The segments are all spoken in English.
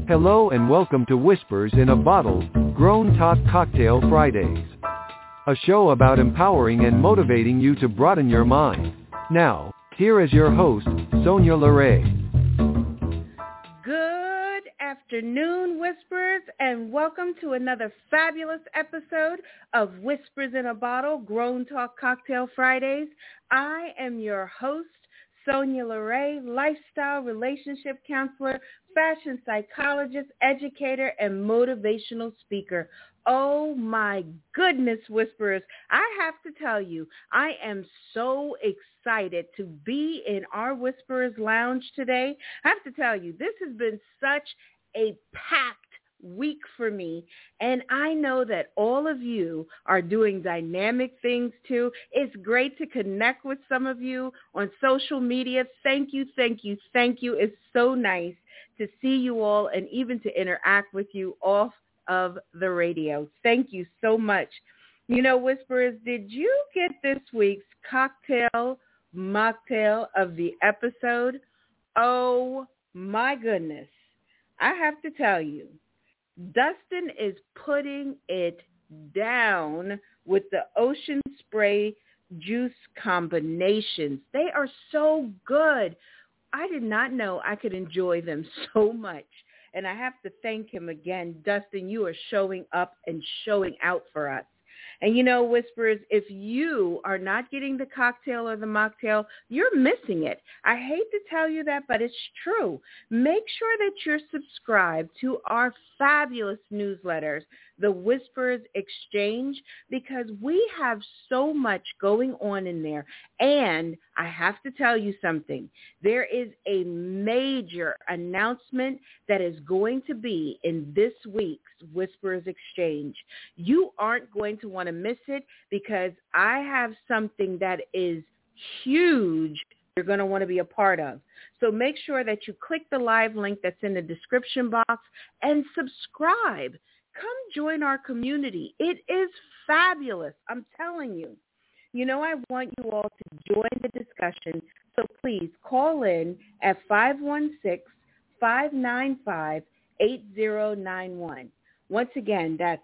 Hello and welcome to Whispers in a Bottle, Grown Talk Cocktail Fridays. A show about empowering and motivating you to broaden your mind. Now, here is your host, Sonia LeRae. Good afternoon, Whisperers, and welcome to another fabulous episode of Whispers in a Bottle, Grown Talk Cocktail Fridays. I am your host, Sonia LeRae, lifestyle relationship counselor, fashion psychologist, educator, and motivational speaker. Oh my goodness, Whisperers. I have to tell you, I am so excited to be in our Whisperers Lounge today. I have to tell you, this has been such a packed week for me, and I know that all of you are doing dynamic things too. It's great to connect with some of you on social media. Thank you, thank you, thank you. It's so nice to see you all and even to interact with you off of the radio. Thank you so much. You know, Whisperers, did you get this week's cocktail mocktail of the episode? Oh my goodness. I have to tell you, Dustin is putting it down with the Ocean Spray juice combinations. They are so good. I did not know I could enjoy them so much. And I have to thank him again. Dustin, you are showing up and showing out for us. And you know, Whisperers, if you are not getting the cocktail or the mocktail, you're missing it. I hate to tell you that, but it's true. Make sure that you're subscribed to our fabulous newsletters, the Whisperers Exchange, because we have so much going on in there. And I have to tell you something. There is a major announcement that is going to be in this week's Whisperers Exchange. You aren't going to want to miss it because I have something that is huge you're going to want to be a part of. So make sure that you click the live link that's in the description box and subscribe. Come join our community. It is fabulous. I'm telling you. You know, I want you all to join the discussion. So please call in at 516-595-8091. Once again, that's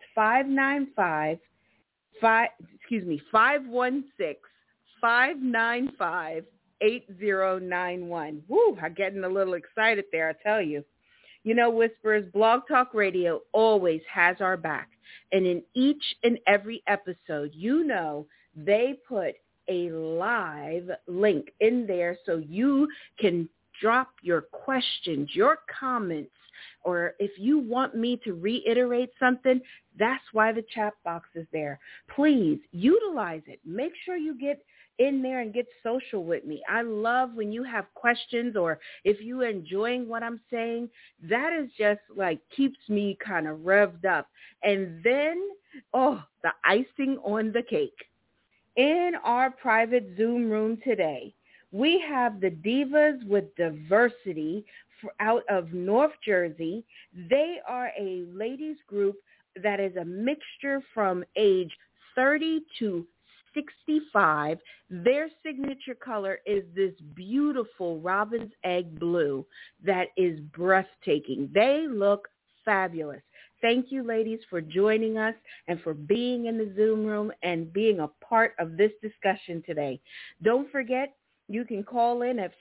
516-595-8091. Woo, I'm getting a little excited there, I tell you. You know, Whisperers, Blog Talk Radio always has our back. And in each and every episode, you know, they put a live link in there so you can drop your questions, your comments, or if you want me to reiterate something, that's why the chat box is there. Please utilize it. Make sure you get in there and get social with me. I love when you have questions or if you're enjoying what I'm saying. That is just like keeps me kind of revved up. And then, the icing on the cake. In our private Zoom room today, we have the Divas with Diversity out of North Jersey. They are a ladies group that is a mixture from age 30 to 65. Their signature color is this beautiful robin's egg blue that is breathtaking. They look fabulous. Thank you, ladies, for joining us and for being in the Zoom room and being a part of this discussion today. Don't forget, you can call in at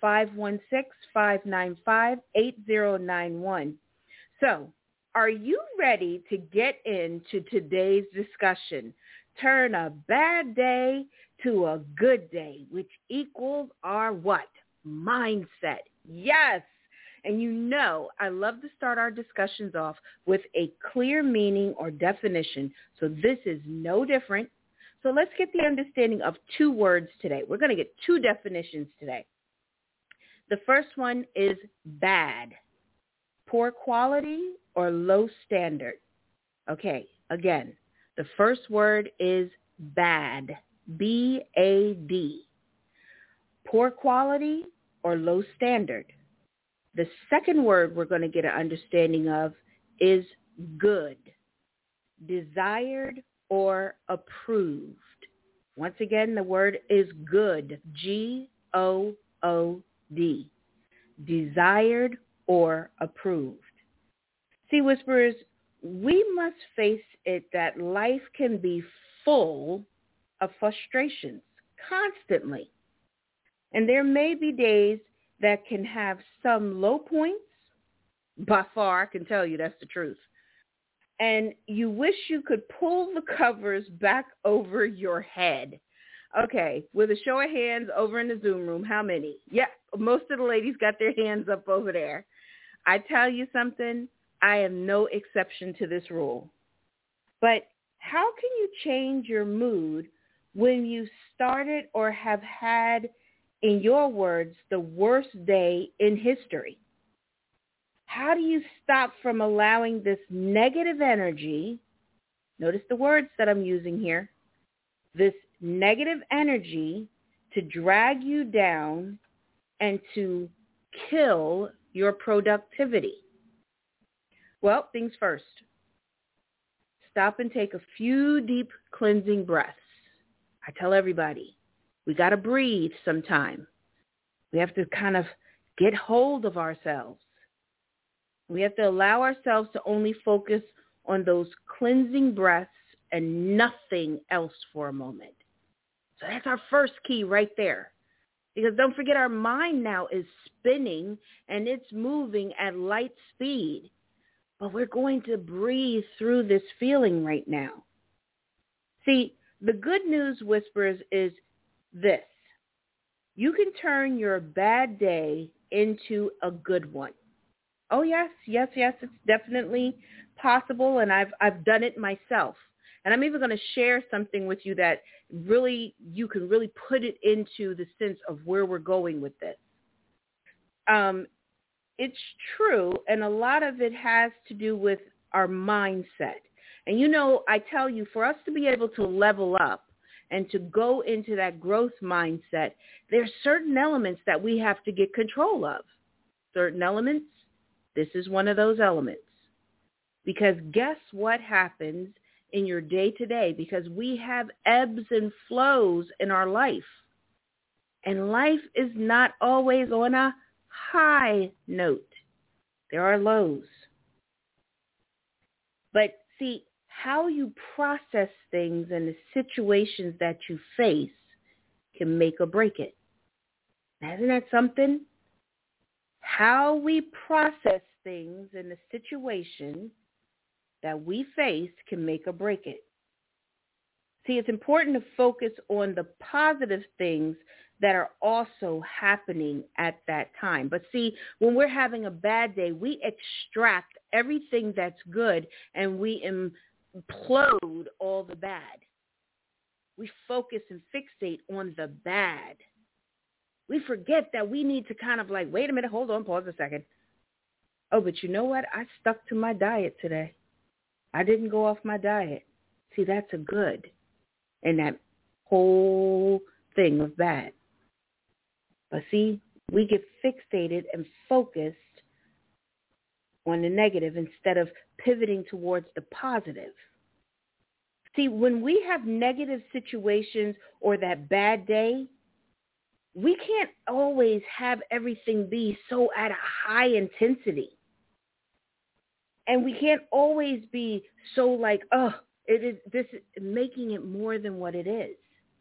516-595-8091. So, are you ready to get into today's discussion? Turn a bad day to a good day, which equals our what? Mindset. Yes. And you know, I love to start our discussions off with a clear meaning or definition. So this is no different. So let's get the understanding of two words today. We're going to get two definitions today. The first one is bad, poor quality or low standard. Okay, again, the first word is bad, B-A-D, poor quality or low standard. The second word we're going to get an understanding of is good, desired or approved. Once again, the word is good, G-O-O-D, desired or approved. See, Whisperers, we must face it that life can be full of frustrations constantly. And there may be days that can have some low points. By far, I can tell you that's the truth. And you wish you could pull the covers back over your head. Okay, with a show of hands over in the Zoom room, how many? Yeah, most of the ladies got their hands up over there. I tell you something, I am no exception to this rule. But how can you change your mood when you started or have had, in your words, the worst day in history? How do you stop from allowing this negative energy, notice the words that I'm using here, this negative energy to drag you down and to kill your productivity? Well, things first. Stop and take a few deep cleansing breaths. I tell everybody, we got to breathe sometime. We have to kind of get hold of ourselves. We have to allow ourselves to only focus on those cleansing breaths and nothing else for a moment. So that's our first key right there. Because don't forget, our mind now is spinning and it's moving at light speed. But we're going to breathe through this feeling right now. See, the good news, Whisperers, is this. You can turn your bad day into a good one. Oh, yes, it's definitely possible, and I've done it myself. And I'm even going to share something with you that really, you can really put it into the sense of where we're going with this. It's true, and a lot of it has to do with our mindset. And you know, I tell you, for us to be able to level up and to go into that growth mindset, there's certain elements that we have to get control of. Certain elements, this is one of those elements. Because guess what happens in your day-to-day? Because we have ebbs and flows in our life. And life is not always on a high note. There are lows. But see, how you process things and the situations that you face can make or break it. Isn't that something? How we process things and the situation that we face can make or break it. See, it's important to focus on the positive things that are also happening at that time. But see, when we're having a bad day, we extract everything that's good and we implode all the bad. We focus and fixate on the bad. We forget that we need to kind of like, wait a minute, hold on, pause a second. Oh, but you know what? I stuck to my diet today. I didn't go off my diet. See, that's a good in that whole thing of bad. But see, we get fixated and focused on the negative instead of pivoting towards the positive. See, when we have negative situations or that bad day, we can't always have everything be so at a high intensity. And we can't always be so like, oh, it is this making it more than what it is.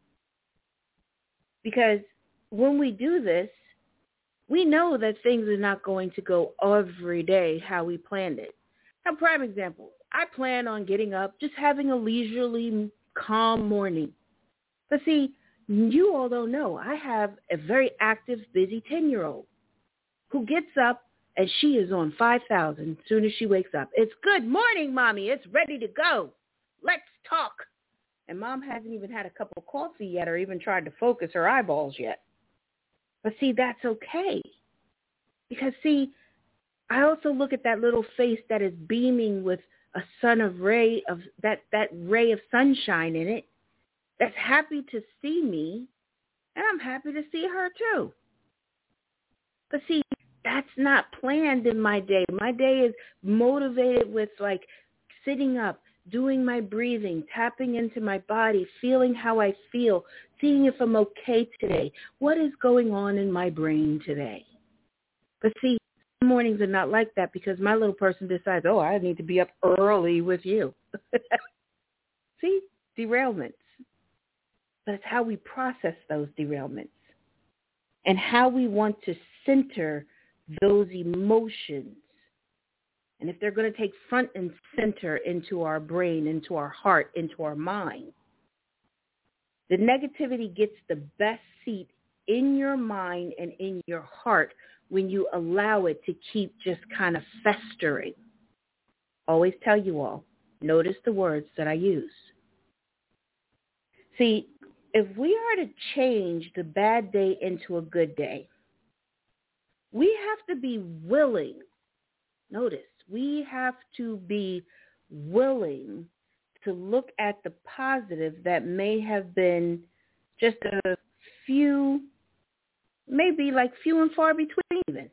Because when we do this, we know that things are not going to go every day how we planned it. Now, prime example, I plan on getting up, just having a leisurely, calm morning. But see, you all don't know, I have a very active, busy 10-year-old who gets up and she is on 5,000 as soon as she wakes up. It's good morning, Mommy. It's ready to go. Let's talk. And Mom hasn't even had a cup of coffee yet or even tried to focus her eyeballs yet. But see, that's okay. Because see, I also look at that little face that is beaming with a sun of ray of that ray of sunshine in it, that's happy to see me, and I'm happy to see her too. But see, that's not planned in my day. My day is motivated with like sitting up, doing my breathing, tapping into my body, feeling how I feel, seeing if I'm okay today. What is going on in my brain today? But see, mornings are not like that because my little person decides, oh, I need to be up early with you. See, derailments. But it's how we process those derailments and how we want to center those emotions. And if they're going to take front and center into our brain, into our heart, into our mind, the negativity gets the best seat in your mind and in your heart when you allow it to keep just kind of festering. Always tell you all, notice the words that I use. See, if we are to change the bad day into a good day, we have to be willing. Notice, we have to be willing to look at the positive that may have been just a few, maybe like few and far between even.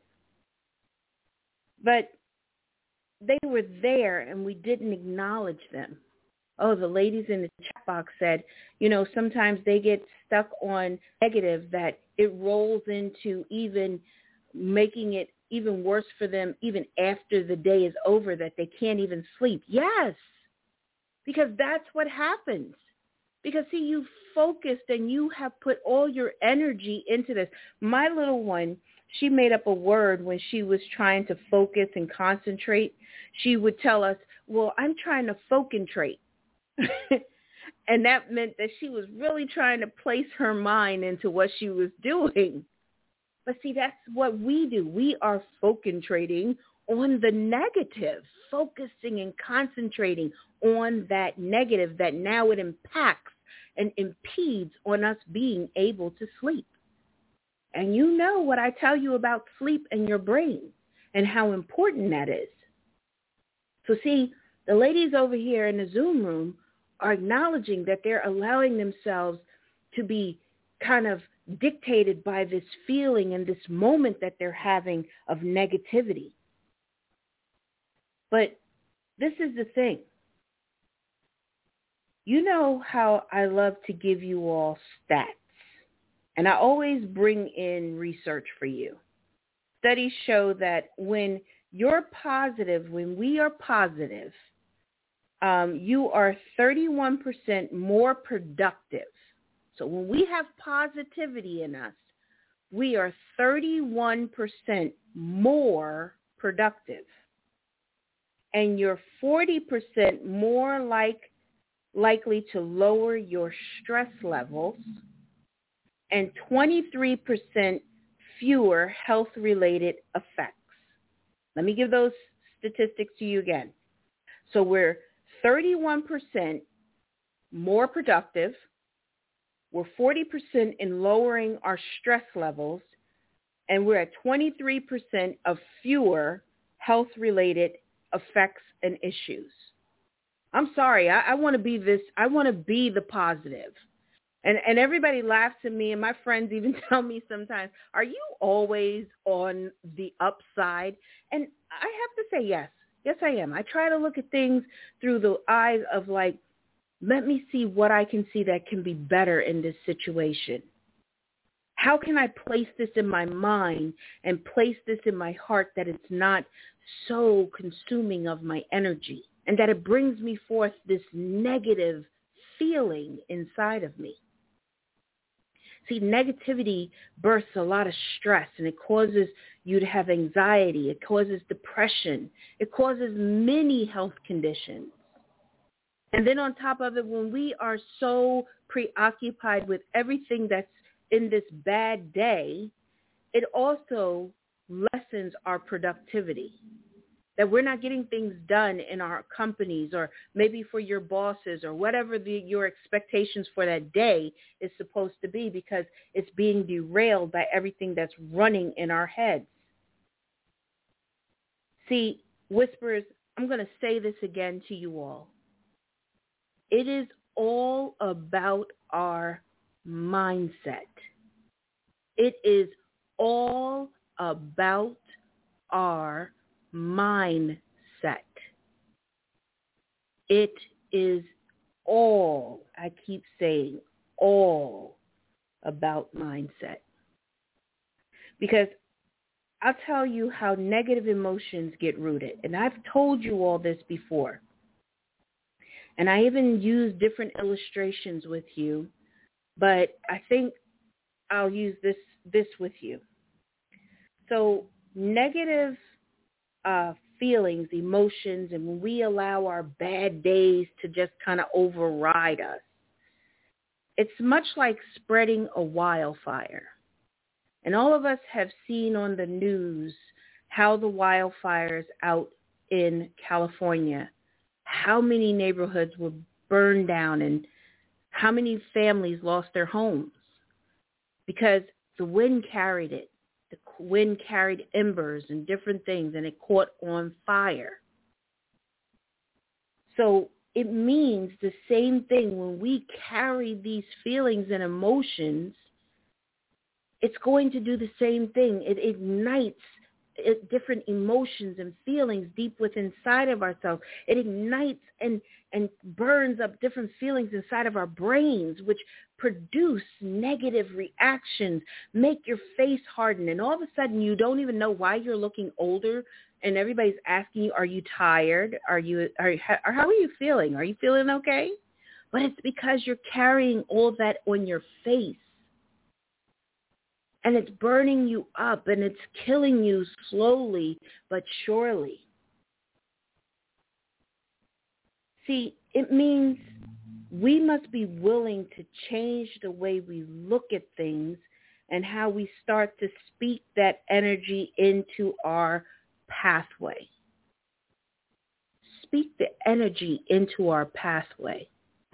But they were there and we didn't acknowledge them. Oh, the ladies in the chat box said, sometimes they get stuck on negative that it rolls into even making it even worse for them even after the day is over, that they can't even sleep. Yes, because that's what happens. Because, see, you focused and you have put all your energy into this. My little one, she made up a word when she was trying to focus and concentrate. She would tell us, well, I'm trying to focentrate. And that meant that she was really trying to place her mind into what she was doing. But see, that's what we do. We are focentrating on the negative, focusing and concentrating on that negative that now it impacts and impedes on us being able to sleep. And you know what I tell you about sleep and your brain and how important that is. So see, the ladies over here in the Zoom room are acknowledging that they're allowing themselves to be kind of dictated by this feeling and this moment that they're having of negativity. But this is the thing. You know how I love to give you all stats, and I always bring in research for you. Studies show that when you're positive, when we are positive, you are 31% more productive. So when we have positivity in us, we are 31% more productive. And you're 40% more likely to lower your stress levels and 23% fewer health-related effects. Let me give those statistics to you again. So we're 31% more productive. We're 40% in lowering our stress levels, and we're at 23% of fewer health-related effects and issues. I'm sorry, I want to be this. I want to be the positive. And everybody laughs at me, and my friends even tell me sometimes, are you always on the upside? And I have to say yes. Yes, I am. I try to look at things through the eyes of like, let me see what I can see that can be better in this situation. How can I place this in my mind and place this in my heart that it's not so consuming of my energy and that it brings me forth this negative feeling inside of me? See, negativity births a lot of stress, and it causes you to have anxiety. It causes depression. It causes many health conditions. And then on top of it, when we are so preoccupied with everything that's in this bad day, it also lessens our productivity. That we're not getting things done in our companies or maybe for your bosses or whatever your expectations for that day is supposed to be, because it's being derailed by everything that's running in our heads. See, Whispers, I'm going to say this again to you all. It is all about our mindset. It is all about our mindset. It is all, I keep saying, all about mindset. Because I'll tell you how negative emotions get rooted. And I've told you all this before. And I even use different illustrations with you, but I think I'll use this with you. So negative feelings, emotions, and when we allow our bad days to just kind of override us, it's much like spreading a wildfire. And all of us have seen on the news how the wildfires out in California, how many neighborhoods were burned down and how many families lost their homes because the wind carried it. The wind carried embers and different things, and it caught on fire. So it means the same thing when we carry these feelings and emotions. It's going to do the same thing. It ignites different emotions and feelings deep within inside of ourselves. It ignites and burns up different feelings inside of our brains, which produce negative reactions, make your face harden, and all of a sudden you don't even know why you're looking older, and everybody's asking you, are you tired? Or how are you feeling? Are you feeling okay? But it's because you're carrying all that on your face. And it's burning you up, and it's killing you slowly but surely. See, it means we must be willing to change the way we look at things and how we start to speak that energy into our pathway. Speak the energy into our pathway.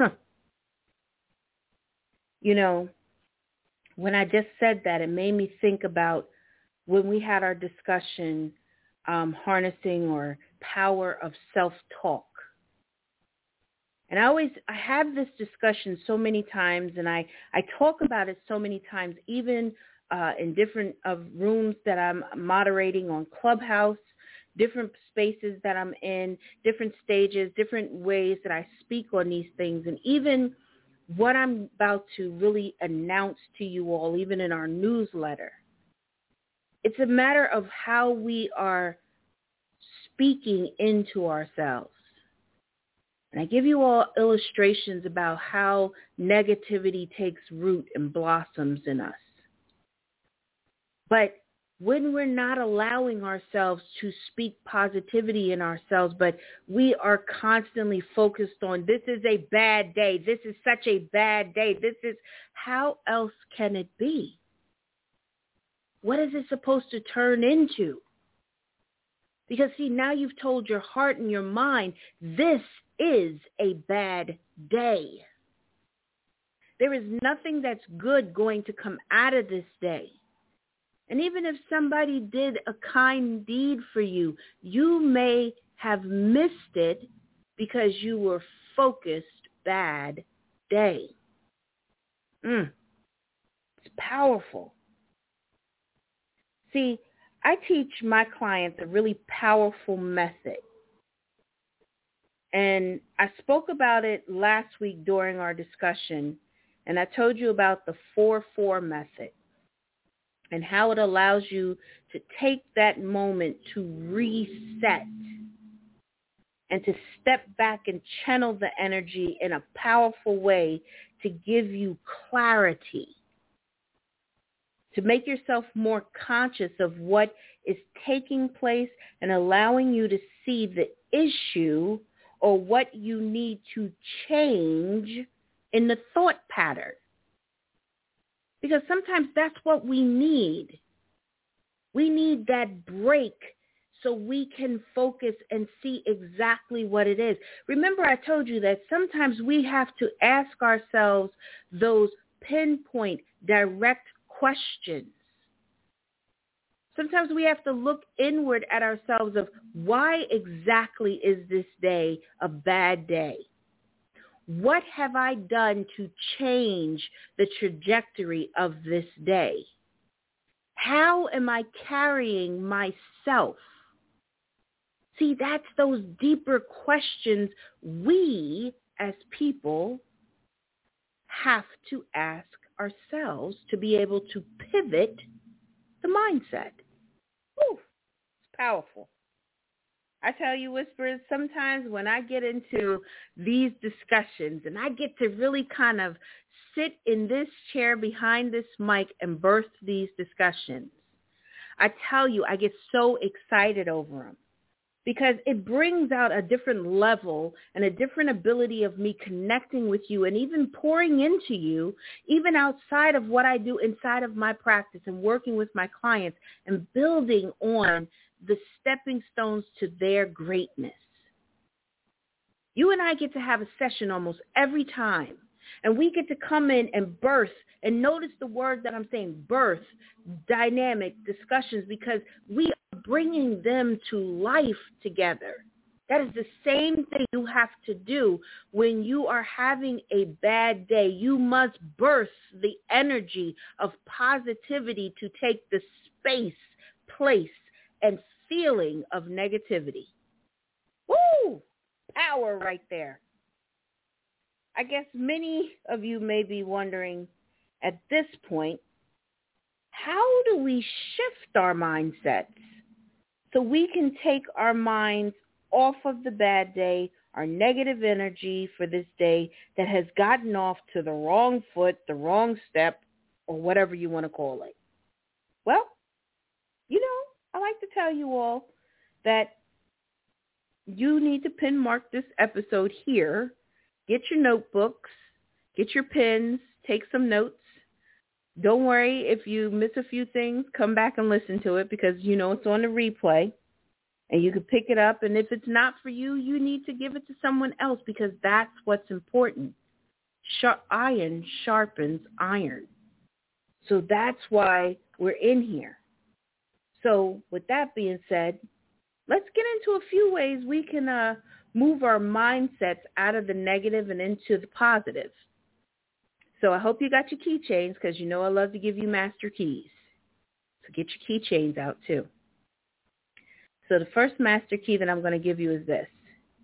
You know, when I just said that, it made me think about when we had our discussion, harnessing or power of self-talk. And I have this discussion so many times, and I talk about it so many times, even in different rooms that I'm moderating on Clubhouse, different spaces that I'm in, different stages, different ways that I speak on these things, and even what I'm about to really announce to you all, even in our newsletter. It's a matter of how we are speaking into ourselves. And I give you all illustrations about how negativity takes root and blossoms in us. But when we're not allowing ourselves to speak positivity in ourselves, but we are constantly focused on, this is a bad day, this is such a bad day, how else can it be? What is it supposed to turn into? Because see, now you've told your heart and your mind, this is a bad day. There is nothing that's good going to come out of this day. And even if somebody did a kind deed for you, you may have missed it because you were focused bad day. It's powerful. See, I teach my clients a really powerful method. And I spoke about it last week during our discussion, and I told you about the 4-4 method and how it allows you to take that moment to reset and to step back and channel the energy in a powerful way to give you clarity, to make yourself more conscious of what is taking place and allowing you to see the issue or what you need to change in the thought pattern. Because sometimes that's what we need. We need that break so we can focus and see exactly what it is. Remember, I told you that sometimes we have to ask ourselves those pinpoint, direct questions. Sometimes we have to look inward at ourselves of why exactly is this day a bad day? What have I done to change the trajectory of this day? How am I carrying myself? See, that's those deeper questions we as people have to ask ourselves to be able to pivot the mindset. Whew, it's powerful. I tell you, Whispers, sometimes when I get into these discussions and I get to really kind of sit in this chair behind this mic and birth these discussions, I tell you, I get so excited over them because it brings out a different level and a different ability of me connecting with you and even pouring into you, even outside of what I do inside of my practice and working with my clients and building on the stepping stones to their greatness. You and I get to have a session almost every time, and we get to come in and birth, and notice the word that I'm saying, birth, dynamic discussions, because we are bringing them to life together. That is the same thing you have to do when you are having a bad day. You must birth the energy of positivity to take the space, place, and feeling of negativity. Woo! Power right there. I guess many of you may be wondering at this point, how do we shift our mindsets so we can take our minds off of the bad day, our negative energy for this day that has gotten off to the wrong foot, the wrong step, or whatever you want to call it? Well, I like to tell you all that you need to pin mark this episode here. Get your notebooks, get your pens, take some notes. Don't worry if you miss a few things, come back and listen to it because it's on the replay and you can pick it up. And if it's not for you, you need to give it to someone else because that's what's important. Iron sharpens iron. So that's why we're in here. So with that being said, let's get into a few ways we can move our mindsets out of the negative and into the positive. So I hope you got your keychains because I love to give you master keys. So get your keychains out too. So the first master key that I'm going to give you is this.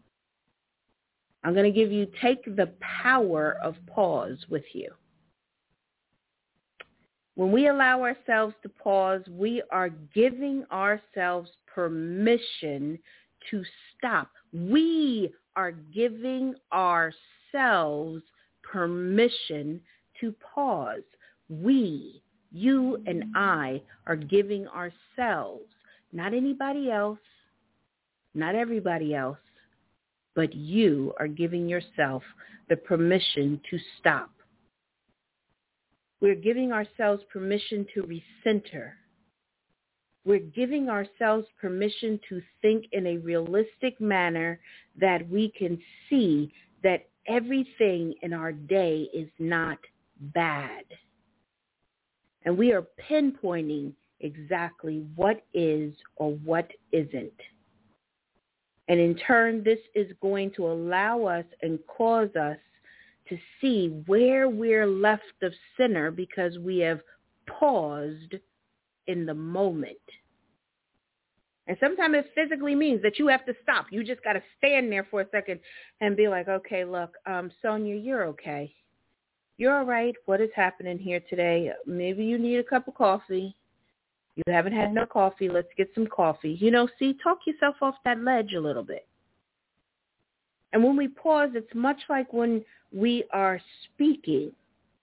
I'm going to give you take the power of pause with you. When we allow ourselves to pause, we are giving ourselves permission to stop. We are giving ourselves permission to pause. We, you and I, are giving ourselves, not anybody else, not everybody else, but you are giving yourself the permission to stop. We're giving ourselves permission to recenter. We're giving ourselves permission to think in a realistic manner that we can see that everything in our day is not bad. And we are pinpointing exactly what is or what isn't. And in turn, this is going to allow us and cause us to see where we're left of center because we have paused in the moment. And sometimes it physically means that you have to stop. You just got to stand there for a second and be like, okay, look, Sonia, you're okay. You're all right. What is happening here today? Maybe you need a cup of coffee. You haven't had no coffee. Let's get some coffee. Talk yourself off that ledge a little bit. And when we pause, it's much like when we are speaking.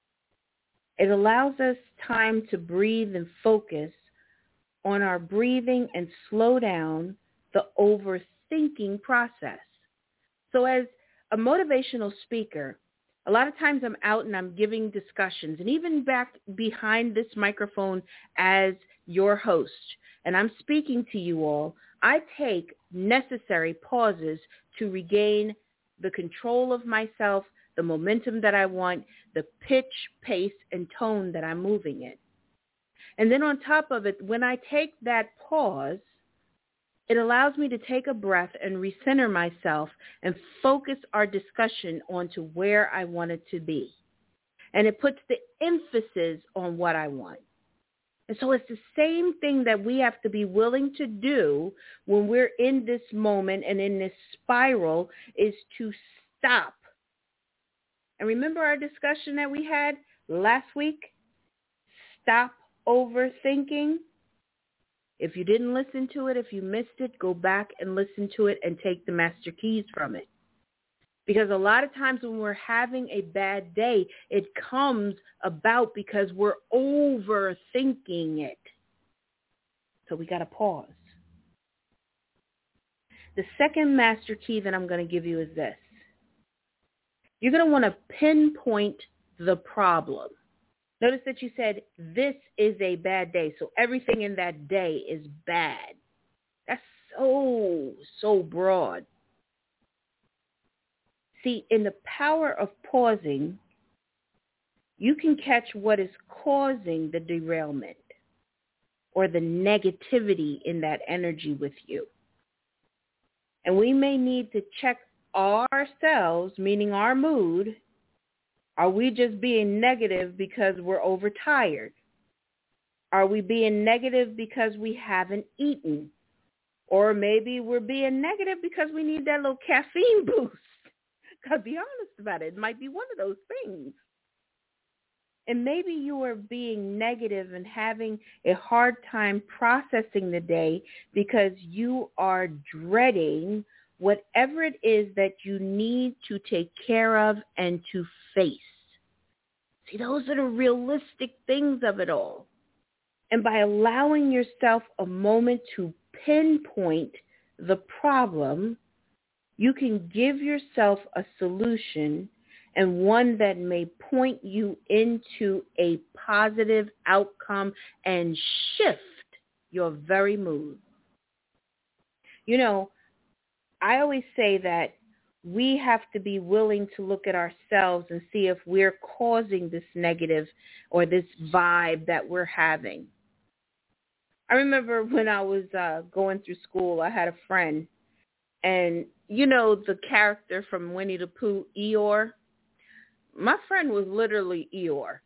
It allows us time to breathe and focus on our breathing and slow down the overthinking process. So as a motivational speaker, a lot of times I'm out and I'm giving discussions, and even back behind this microphone as your host, and I'm speaking to you all, I take necessary pauses to regain the control of myself, the momentum that I want, the pitch, pace, and tone that I'm moving in. And then on top of it, when I take that pause, it allows me to take a breath and recenter myself and focus our discussion onto where I want it to be. And it puts the emphasis on what I want. And so it's the same thing that we have to be willing to do when we're in this moment and in this spiral is to stop. And remember our discussion that we had last week? Stop overthinking. If you didn't listen to it, if you missed it, go back and listen to it and take the master keys from it. Because a lot of times when we're having a bad day, it comes about because we're overthinking it. So we got to pause. The second master key that I'm going to give you is this. You're going to want to pinpoint the problem. Notice that you said, this is a bad day. So everything in that day is bad. That's so broad. See, in the power of pausing, you can catch what is causing the derailment or the negativity in that energy with you. And we may need to check ourselves, meaning our mood. Are we just being negative because we're overtired? Are we being negative because we haven't eaten? Or maybe we're being negative because we need that little caffeine boost. I'll be honest about it. It might be one of those things. And maybe you are being negative and having a hard time processing the day because you are dreading whatever it is that you need to take care of and to face. See, those are the realistic things of it all. And by allowing yourself a moment to pinpoint the problem, you can give yourself a solution, and one that may point you into a positive outcome and shift your very mood. You know, I always say that we have to be willing to look at ourselves and see if we're causing this negative or this vibe that we're having. I remember when I was going through school, I had a friend, and you know the character from Winnie the Pooh, Eeyore? My friend was literally Eeyore.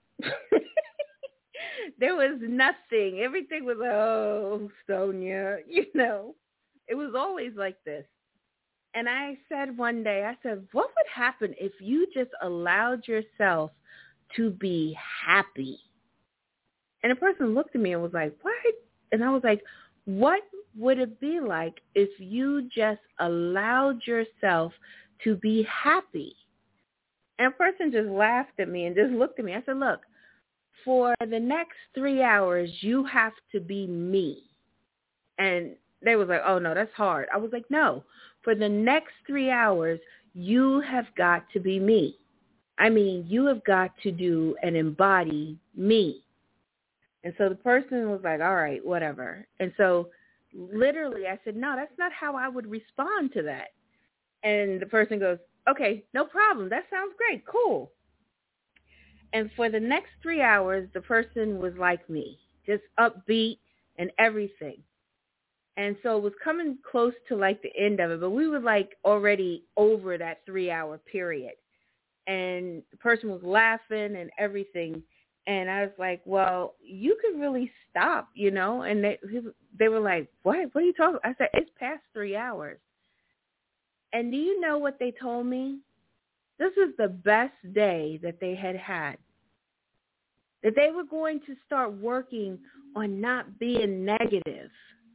There was nothing. Everything was, oh, Sonia, you know. It was always like this. And I said one day, I said, what would happen if you just allowed yourself to be happy? And a person looked at me and was like, what? And I was like, what would it be like if you just allowed yourself to be happy? And a person just laughed at me and just looked at me. I said, look, for the next 3 hours, you have to be me. And they was like, oh, no, that's hard. I was like, no, for the next 3 hours, you have got to be me. I mean, you have got to do and embody me. And so the person was like, all right, whatever. And so literally I said, no, that's not how I would respond to that. And the person goes, okay, no problem. That sounds great. Cool. And for the next 3 hours, the person was like me, just upbeat and everything. And so it was coming close to like the end of it, but we were like already over that 3 hour period. And the person was laughing and everything. And I was like, well, you could really stop, you know. And they were like, what are you talking about? I said, it's past 3 hours. And do you know what they told me? This was the best day that they had had. That they were going to start working on not being negative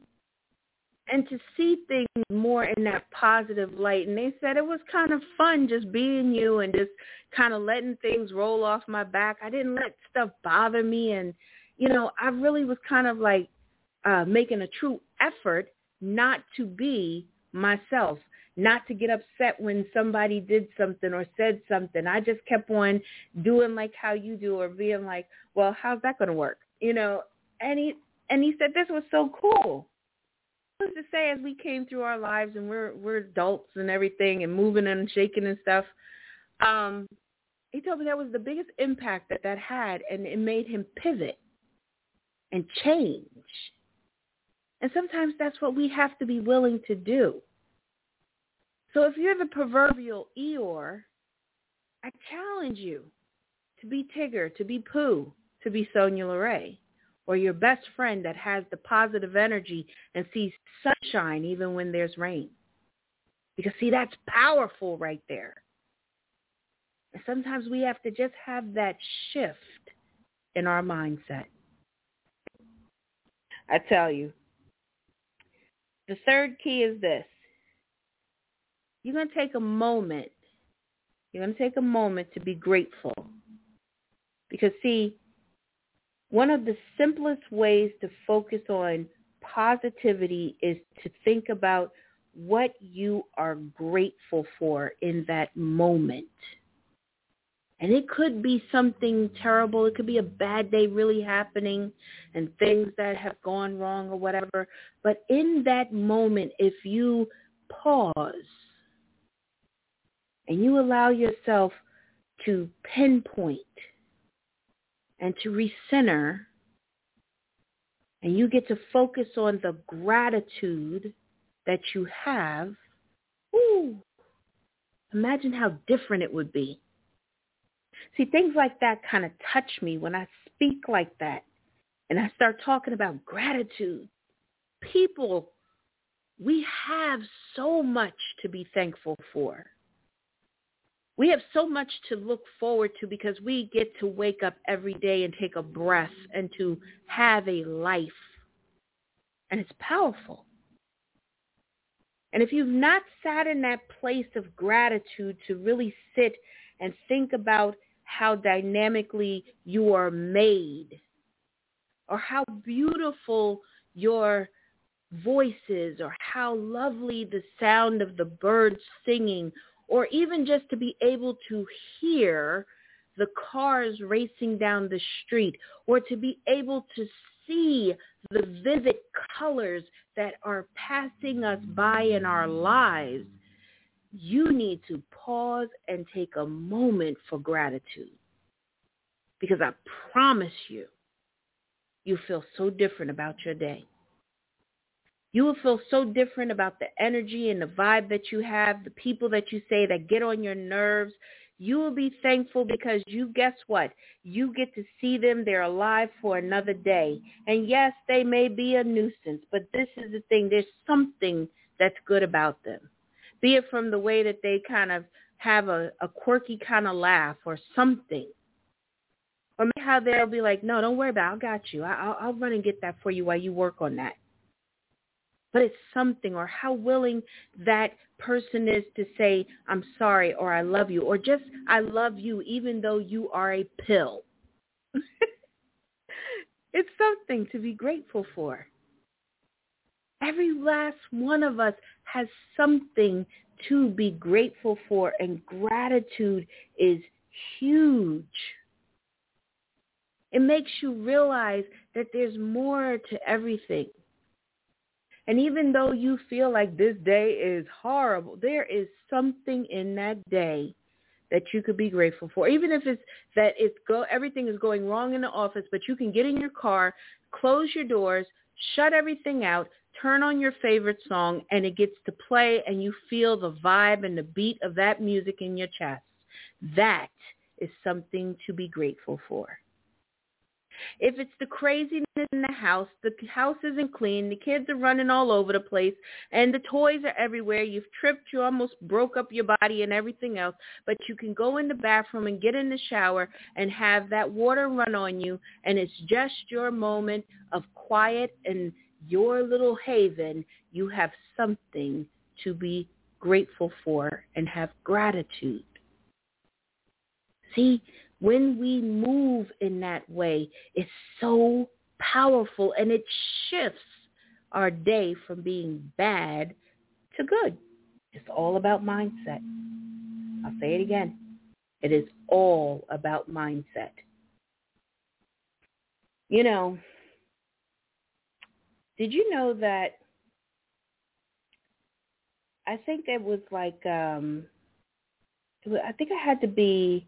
and to see things more in that positive light. And they said it was kind of fun just being you and just kind of letting things roll off my back. I didn't let stuff bother me. And, you know, I really was kind of like making a true effort not to be myself, not to get upset when somebody did something or said something. I just kept on doing like how you do or being like, well, how's that going to work? You know, and he said this was so cool. To say as we came through our lives and we're adults and everything and moving and shaking and stuff, he told me that was the biggest impact that had, and it made him pivot and change. And sometimes that's what we have to be willing to do. So if you're the proverbial Eeyore, I challenge you to be Tigger, to be Pooh, to be Sonia LeRae. Or your best friend that has the positive energy and sees sunshine even when there's rain. Because, see, that's powerful right there. And sometimes we have to just have that shift in our mindset. I tell you, The third key is this. You're going to take a moment. You're going to take a moment to be grateful. Because, see, one of the simplest ways to focus on positivity is to think about what you are grateful for in that moment. And it could be something terrible. It could be a bad day really happening and things that have gone wrong or whatever. But in that moment, if you pause and you allow yourself to pinpoint and to recenter, and you get to focus on the gratitude that you have, imagine how different it would be. See, things like that kind of touch me when I speak like that and I start talking about gratitude. People, we have so much to be thankful for. We have so much to look forward to because we get to wake up every day and take a breath and to have a life. And it's powerful. And if you've not sat in that place of gratitude to really sit and think about how dynamically you are made or how beautiful your voice is or how lovely the sound of the birds singing, or even just to be able to hear the cars racing down the street, or to be able to see the vivid colors that are passing us by in our lives, you need to pause and take a moment for gratitude. Because I promise you, you feel so different about your day. You will feel so different about the energy and the vibe that you have, the people that you say that get on your nerves. You will be thankful because guess what? You get to see them. They're alive for another day. And yes, they may be a nuisance, but this is the thing. There's something that's good about them. Be it from the way that they kind of have a quirky kind of laugh or something. Or maybe how they'll be like, no, don't worry about it. I got you. I'll run and get that for you while you work on that. But it's something, or how willing that person is to say, I'm sorry, or I love you, or just I love you even though you are a pill. It's something to be grateful for. Every last one of us has something to be grateful for, and gratitude is huge. It makes you realize that there's more to everything. And even though you feel like this day is horrible, there is something in that day that you could be grateful for. Even if it's that everything is going wrong in the office, but you can get in your car, close your doors, shut everything out, turn on your favorite song, and it gets to play, and you feel the vibe and the beat of that music in your chest. That is something to be grateful for. If it's the craziness in the house isn't clean, the kids are running all over the place, and the toys are everywhere, you've tripped, you almost broke up your body and everything else, but you can go in the bathroom and get in the shower and have that water run on you, and it's just your moment of quiet and your little haven. You have something to be grateful for and have gratitude. See, when we move in that way, it's so powerful, and it shifts our day from being bad to good. It's all about mindset. I'll say it again. It is all about mindset. You know, did you know that I think it was like, I think I had to be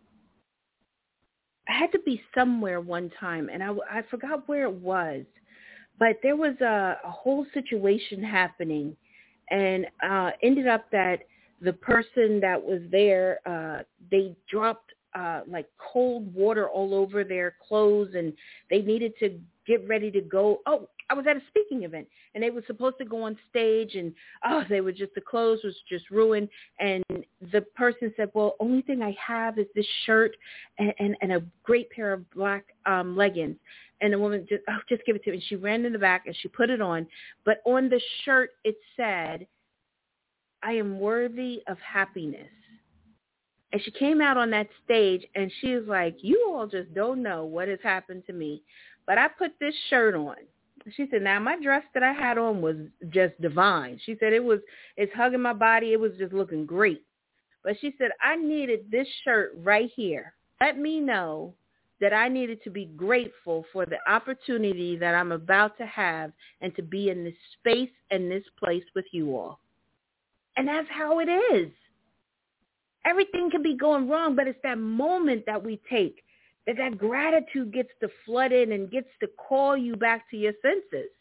somewhere one time, and I forgot where it was, but there was a whole situation happening, and ended up that the person that was there, they dropped like cold water all over their clothes, and they needed to get ready to go. Oh, I was at a speaking event, and they were supposed to go on stage, and the clothes was just ruined. And the person said, well, only thing I have is this shirt and a great pair of black leggings. And the woman just give it to me. And she ran in the back and she put it on. But on the shirt, it said, I am worthy of happiness. And she came out on that stage and she was like, you all just don't know what has happened to me. But I put this shirt on. She said, now my dress that I had on was just divine. She said it's hugging my body. It was just looking great. But she said, I needed this shirt right here. Let me know that I needed to be grateful for the opportunity that I'm about to have and to be in this space and this place with you all. And that's how it is. Everything can be going wrong, but it's that moment that we take, that gratitude gets to flood in and gets to call you back to your senses.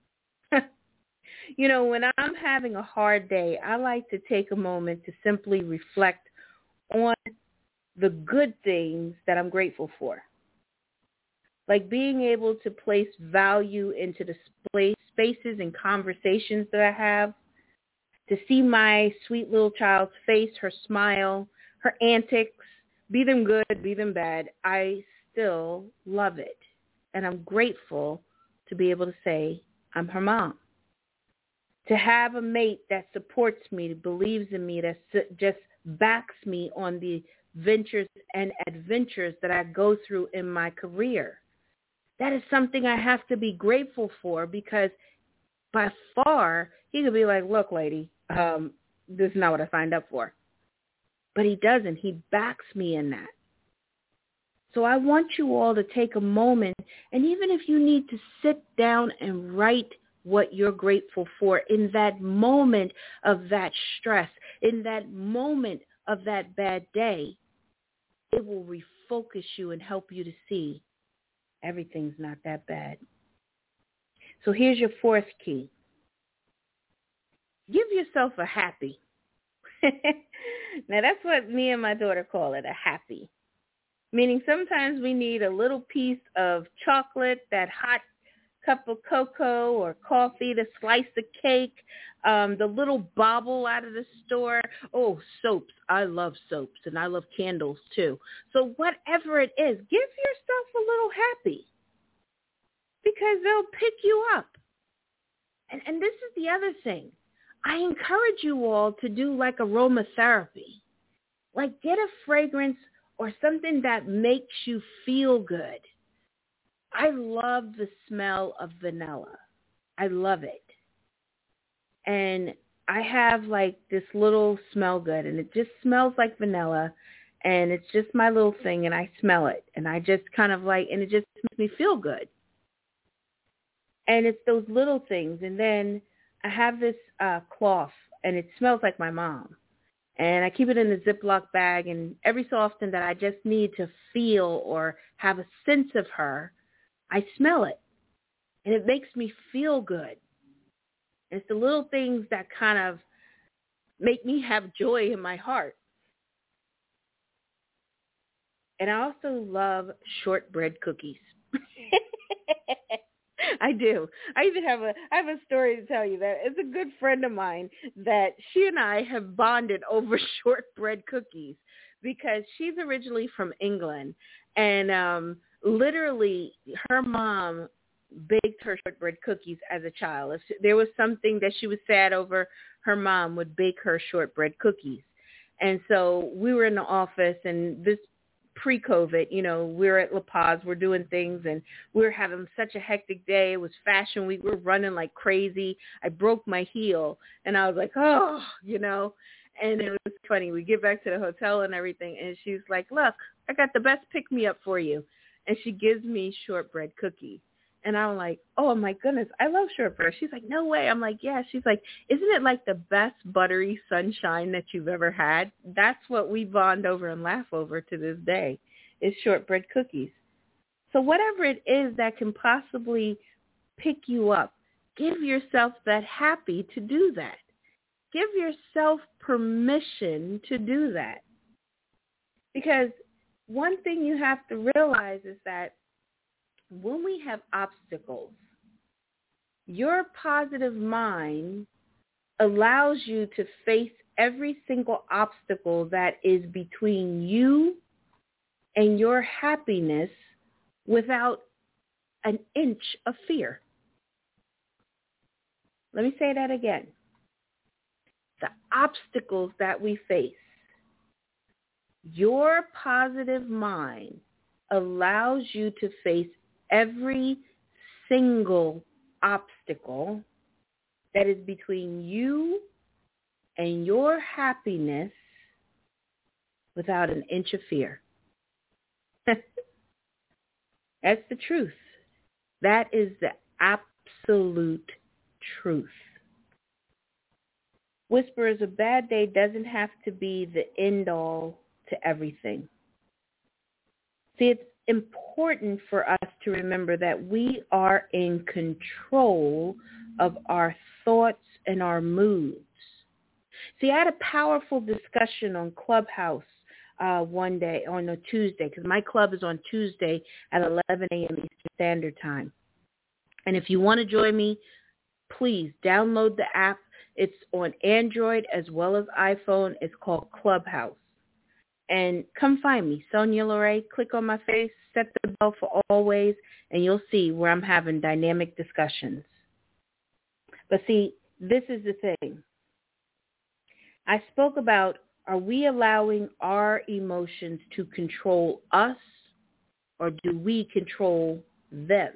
You know, when I'm having a hard day, I like to take a moment to simply reflect on the good things that I'm grateful for. Like being able to place value into the spaces and conversations that I have, to see my sweet little child's face, her smile, her antics, be them good, be them bad, I still love it. And I'm grateful to be able to say I'm her mom. To have a mate that supports me, believes in me, that just backs me on the ventures and adventures that I go through in my career. That is something I have to be grateful for, because by far he could be like, look, lady, this is not what I signed up for. But he doesn't. He backs me in that. So I want you all to take a moment, and even if you need to sit down and write what you're grateful for in that moment of that stress, in that moment of that bad day, it will refocus you and help you to see everything's not that bad. So here's your fourth key. Give yourself a happy. Now that's what me and my daughter call it, a happy. Meaning sometimes we need a little piece of chocolate, that hot cup of cocoa or coffee, the slice of cake, the little bauble out of the store. Oh, soaps. I love soaps, and I love candles too. So whatever it is, give yourself a little happy, because they'll pick you up. And this is the other thing. I encourage you all to do like aromatherapy. Like get a fragrance or something that makes you feel good. I love the smell of vanilla. I love it. And I have like this little smell good, and it just smells like vanilla, and it's just my little thing, and I smell it, and I just kind of like, and it just makes me feel good. And it's those little things. And then I have this cloth, and it smells like my mom. And I keep it in a Ziploc bag, and every so often that I just need to feel or have a sense of her, I smell it. And it makes me feel good. It's the little things that kind of make me have joy in my heart. And I also love shortbread cookies. I do. I have a story to tell you that it's a good friend of mine that she and I have bonded over shortbread cookies, because she's originally from England, and literally her mom baked her shortbread cookies as a child. If there was something that she was sad over, her mom would bake her shortbread cookies. And so we were in the office, and this pre-COVID, you know, we're at La Paz, we're doing things, and we're having such a hectic day. It was fashion week. We're running like crazy. I broke my heel, and I was like, oh, you know, and it was funny. We get back to the hotel and everything, and she's like, look, I got the best pick-me-up for you. And she gives me shortbread cookies. And I'm like, oh, my goodness, I love shortbread. She's like, no way. I'm like, yeah. She's like, isn't it like the best buttery sunshine that you've ever had? That's what we bond over and laugh over to this day, is shortbread cookies. So whatever it is that can possibly pick you up, give yourself that happy to do that. Give yourself permission to do that. Because one thing you have to realize is that when we have obstacles, Your positive mind allows you to face every single obstacle that is between you and your happiness without an inch of fear. Let me say that again. The obstacles that we face, your positive mind allows you to face every single obstacle that is between you and your happiness without an inch of fear. That's the truth. That is the absolute truth. Whispers, a bad day doesn't have to be the end-all to everything. See, it's important for us to remember that we are in control of our thoughts and our moods. See, I had a powerful discussion on Clubhouse one day, on a Tuesday, because my club is on Tuesday at 11 a.m. Eastern Standard Time. And if you want to join me, please download the app. It's on Android as well as iPhone. It's called Clubhouse. And come find me, Sonia Lorraine. Click on my face, set the bell for always, and you'll see where I'm having dynamic discussions. But see, this is the thing. I spoke about, are we allowing our emotions to control us, or do we control them?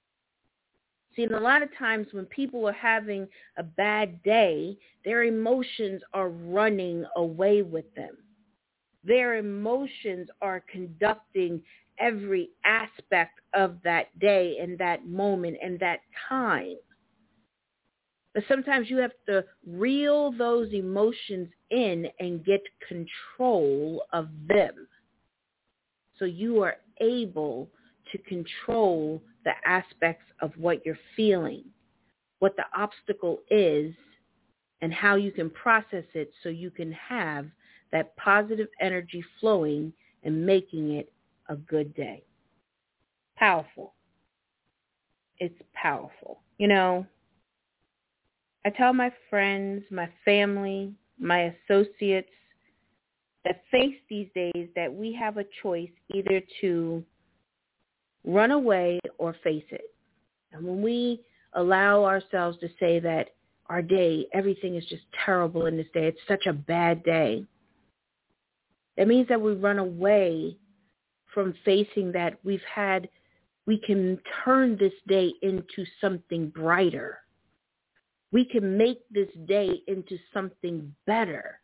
See, and a lot of times when people are having a bad day, their emotions are running away with them. Their emotions are conducting every aspect of that day and that moment and that time. But sometimes you have to reel those emotions in and get control of them, so you are able to control the aspects of what you're feeling, what the obstacle is, and how you can process it so you can have that positive energy flowing and making it a good day. Powerful. It's powerful. You know, I tell my friends, my family, my associates that face these days that we have a choice either to run away or face it. And when we allow ourselves to say that our day, everything is just terrible in this day, it's such a bad day, that means that we run away from facing that we can turn this day into something brighter. We can make this day into something better.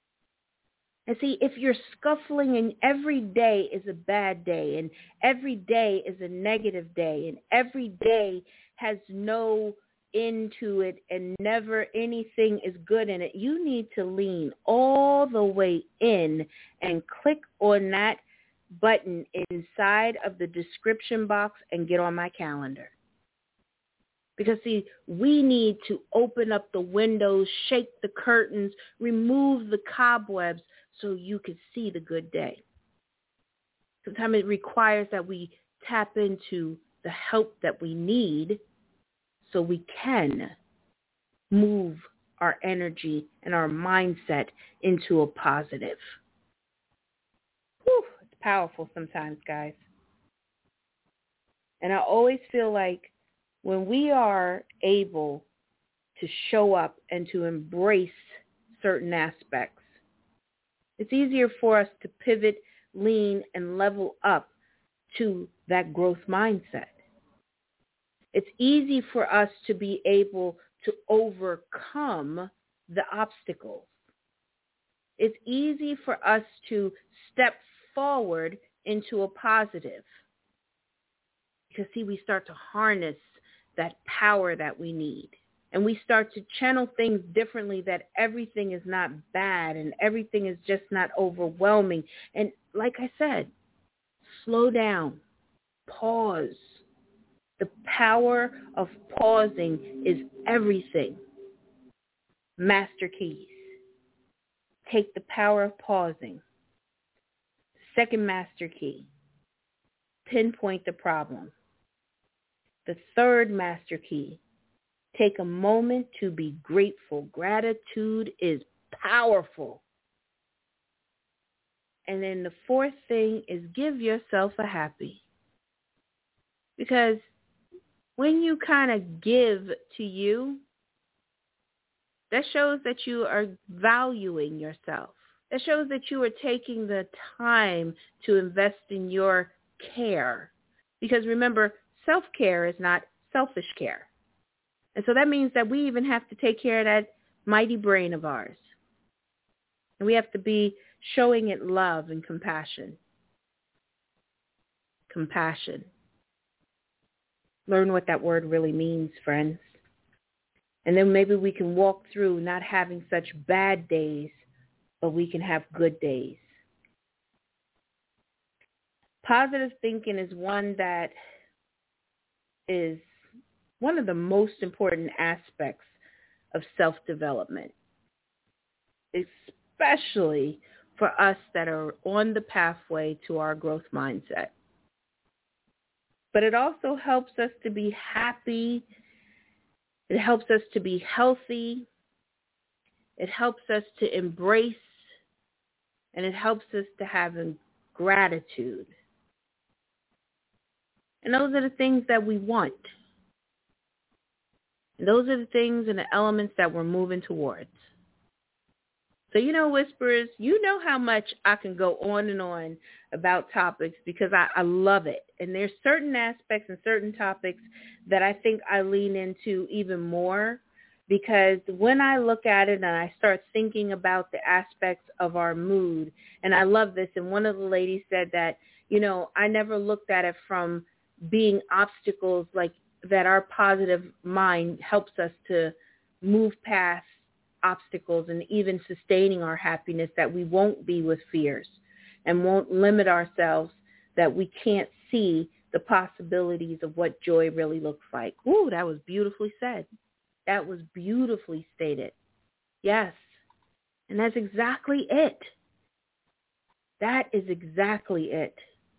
And see, if you're scuffling and every day is a bad day and every day is a negative day and every day has no end to it and never anything is good in it, you need to lean all the way in and click on that button inside of the description box and get on my calendar. Because, see, we need to open up the windows, shake the curtains, remove the cobwebs so you can see the good day. Sometimes it requires that we tap into the help that we need so we can move our energy and our mindset into a positive. Whew, it's powerful sometimes, guys. And I always feel like when we are able to show up and to embrace certain aspects, it's easier for us to pivot, lean, and level up to that growth mindset. It's easy for us to be able to overcome the obstacles. It's easy for us to step forward into a positive. Because, see, we start to harness that power that we need. And we start to channel things differently, that everything is not bad and everything is just not overwhelming. And like I said, slow down, pause. The power of pausing is everything. Master keys. Take the power of pausing. Second master key, pinpoint the problem. The third master key, Take a moment to be grateful. Gratitude is powerful. And then the fourth thing is give yourself a happy. Because when you kind of give to you, that shows that you are valuing yourself. That shows that you are taking the time to invest in your care. Because remember, self-care is not selfish care. And so that means that we even have to take care of that mighty brain of ours. And we have to be showing it love and compassion. Compassion. Learn what that word really means, friends. And then maybe we can walk through not having such bad days, but we can have good days. Positive thinking is one that is one of the most important aspects of self-development, especially for us that are on the pathway to our growth mindset. But it also helps us to be happy. It helps us to be healthy. It helps us to embrace, and it helps us to have gratitude. And those are the things that we want. And those are the things and the elements that we're moving towards. So, Whisperers, you know how much I can go on and on about topics because I love it. And there's certain aspects and certain topics that I think I lean into even more because when I look at it and I start thinking about the aspects of our mood, and I love this, and one of the ladies said that, I never looked at it from being obstacles like that our positive mind helps us to move past obstacles and even sustaining our happiness, that we won't be with fears and won't limit ourselves, that we can't see the possibilities of what joy really looks like. Ooh, that was beautifully said. That was beautifully stated. Yes. And that's exactly it. That is exactly it.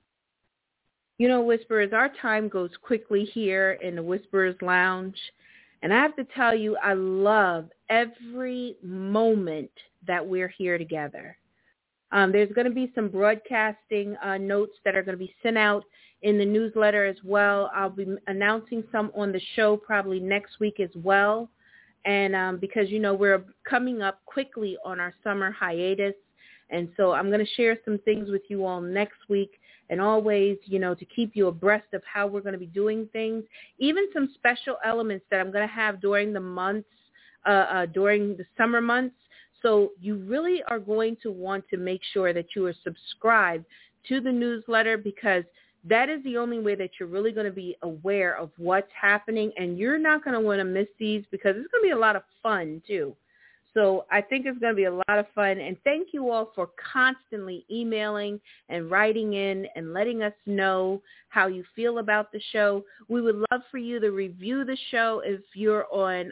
Whisperers, our time goes quickly here in the Whisperers Lounge. And I have to tell you, I love every moment that we're here together. There's going to be some broadcasting notes that are going to be sent out in the newsletter as well. I'll be announcing some on the show probably next week as well. And because, we're coming up quickly on our summer hiatus. And so I'm going to share some things with you all next week. And always, to keep you abreast of how we're going to be doing things, even some special elements that I'm going to have during the months, during the summer months. So you really are going to want to make sure that you are subscribed to the newsletter because that is the only way that you're really going to be aware of what's happening. And you're not going to want to miss these because it's going to be a lot of fun too. So I think it's going to be a lot of fun. And thank you all for constantly emailing and writing in and letting us know how you feel about the show. We would love for you to review the show if you're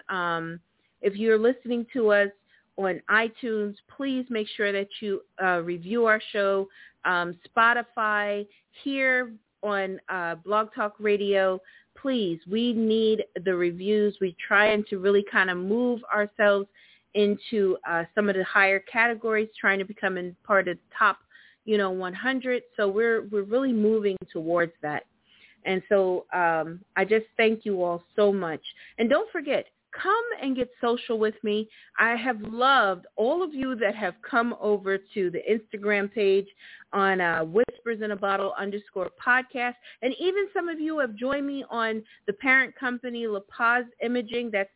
listening to us on iTunes. Please make sure that you review our show. Spotify, here on Blog Talk Radio. Please, we need the reviews. We're trying to really kind of move ourselves into some of the higher categories, trying to become in part of the top, 100. So we're really moving towards that. And so I just thank you all so much. And don't forget, come and get social with me. I have loved all of you that have come over to the Instagram page on Whispers in a Bottle _podcast. And even some of you have joined me on the parent company, La Paz Imaging. That's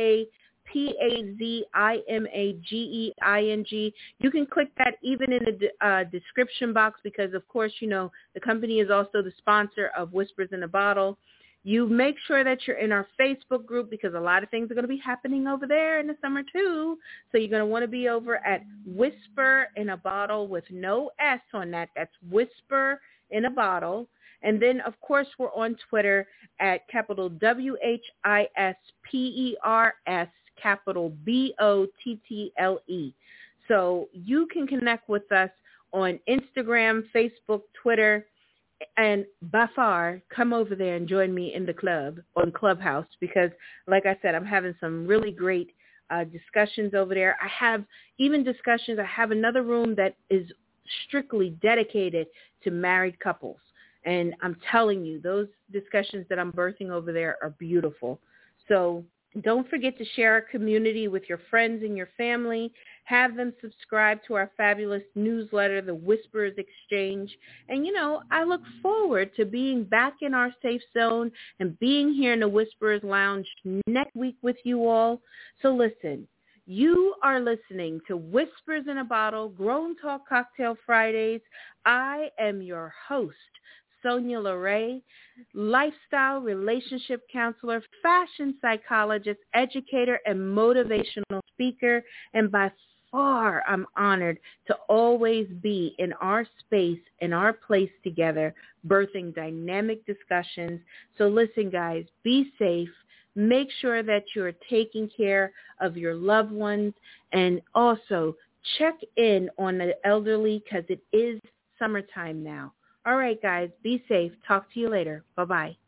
LAPAZIMAGEING. You can click that even in the description box because, of course, the company is also the sponsor of Whispers in a Bottle. You make sure that you're in our Facebook group because a lot of things are going to be happening over there in the summer too. So you're going to want to be over at Whisper in a Bottle with no S on that. That's Whisper in a Bottle. And then, of course, we're on Twitter at capital WHISPERS, capital BOTTLE. So you can connect with us on Instagram, Facebook, Twitter, And by far, come over there and join me in the club on Clubhouse because, like I said, I'm having some really great discussions over there. I have even discussions. I have another room that is strictly dedicated to married couples. And I'm telling you, those discussions that I'm birthing over there are beautiful. So don't forget to share our community with your friends and your family. Have them subscribe to our fabulous newsletter, The Whispers Exchange. And, I look forward to being back in our safe zone and being here in the Whispers Lounge next week with you all. So listen, you are listening to Whispers in a Bottle, Grown Talk Cocktail Fridays. I am your host, Sonia LeRae, lifestyle relationship counselor, fashion psychologist, educator, and motivational speaker. And by far, I'm honored to always be in our space, in our place together, birthing dynamic discussions. So listen, guys, be safe. Make sure that you're taking care of your loved ones, and also check in on the elderly because it is summertime now. All right, guys, be safe. Talk to you later. Bye-bye.